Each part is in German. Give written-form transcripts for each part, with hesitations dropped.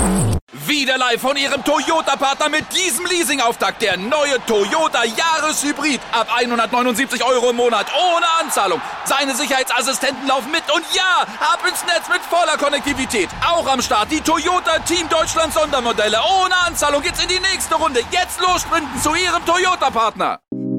Wieder live von Ihrem Toyota-Partner mit diesem Leasing-Auftakt. Der neue Toyota Jahreshybrid. Ab 179 € im Monat. Ohne Anzahlung. Seine Sicherheitsassistenten laufen mit. Und ja, ab ins Netz mit voller Konnektivität. Auch am Start die Toyota Team Deutschland Sondermodelle. Ohne Anzahlung geht's in die nächste Runde. Jetzt los sprinten zu Ihrem Toyota-Partner.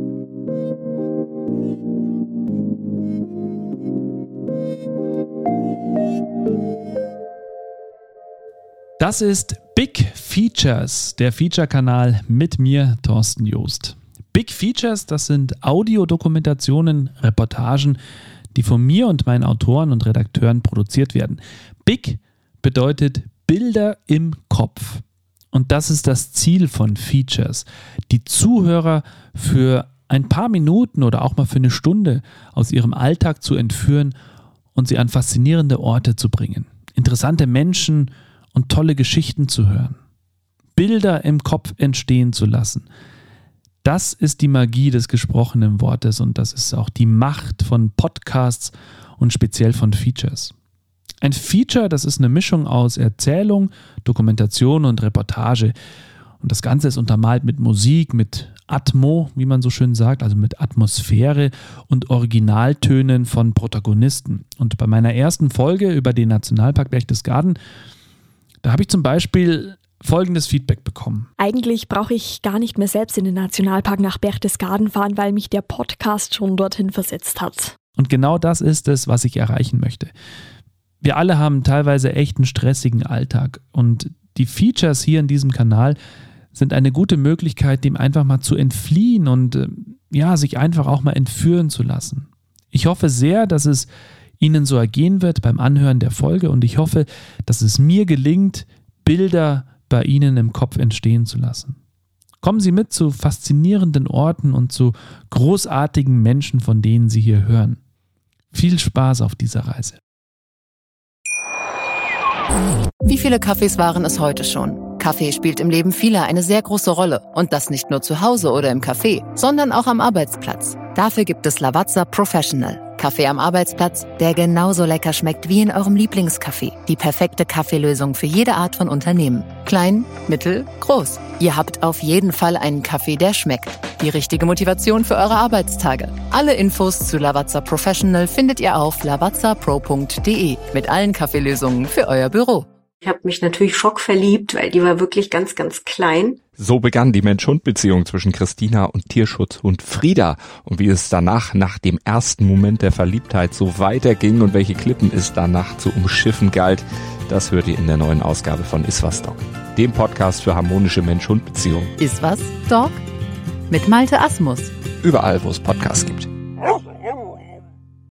Das ist Big Features, der Feature-Kanal mit mir, Thorsten Joost. Big Features, das sind Audiodokumentationen, Reportagen, die von mir und meinen Autoren und Redakteuren produziert werden. Big bedeutet Bilder im Kopf. Und das ist das Ziel von Features, die Zuhörer für ein paar Minuten oder auch mal für eine Stunde aus ihrem Alltag zu entführen und sie an faszinierende Orte zu bringen. Interessante Menschen und tolle Geschichten zu hören. Bilder im Kopf entstehen zu lassen. Das ist die Magie des gesprochenen Wortes und das ist auch die Macht von Podcasts und speziell von Features. Ein Feature, das ist eine Mischung aus Erzählung, Dokumentation und Reportage. Und das Ganze ist untermalt mit Musik, mit Atmo, wie man so schön sagt, also mit Atmosphäre und Originaltönen von Protagonisten. Und bei meiner ersten Folge über den Nationalpark Berchtesgaden, da habe ich zum Beispiel folgendes Feedback bekommen. Eigentlich brauche ich gar nicht mehr selbst in den Nationalpark nach Berchtesgaden fahren, weil mich der Podcast schon dorthin versetzt hat. Und genau das ist es, was ich erreichen möchte. Wir alle haben teilweise echt einen stressigen Alltag und die Features hier in diesem Kanal sind eine gute Möglichkeit, dem einfach mal zu entfliehen und sich einfach auch mal entführen zu lassen. Ich hoffe sehr, dass es Ihnen so ergehen wird beim Anhören der Folge und ich hoffe, dass es mir gelingt, Bilder bei Ihnen im Kopf entstehen zu lassen. Kommen Sie mit zu faszinierenden Orten und zu großartigen Menschen, von denen Sie hier hören. Viel Spaß auf dieser Reise. Wie viele Kaffees waren es heute schon? Kaffee spielt im Leben vieler eine sehr große Rolle. Und das nicht nur zu Hause oder im Café, sondern auch am Arbeitsplatz. Dafür gibt es Lavazza Professional. Kaffee am Arbeitsplatz, der genauso lecker schmeckt wie in eurem Lieblingscafé. Die perfekte Kaffeelösung für jede Art von Unternehmen. Klein, mittel, groß. Ihr habt auf jeden Fall einen Kaffee, der schmeckt. Die richtige Motivation für eure Arbeitstage. Alle Infos zu Lavazza Professional findet ihr auf lavazzapro.de mit allen Kaffeelösungen für euer Büro. Ich habe mich natürlich schockverliebt, weil die war wirklich ganz, ganz klein. So begann die Mensch-Hund-Beziehung zwischen Christina und Tierschutzhund Frieda. Und wie es danach, nach dem ersten Moment der Verliebtheit, so weiterging und welche Klippen es danach zu umschiffen galt, das hört ihr in der neuen Ausgabe von Iswas Dog, dem Podcast für harmonische Mensch-Hund-Beziehungen. Iswas Dog? Mit Malte Asmus. Überall, wo es Podcasts gibt.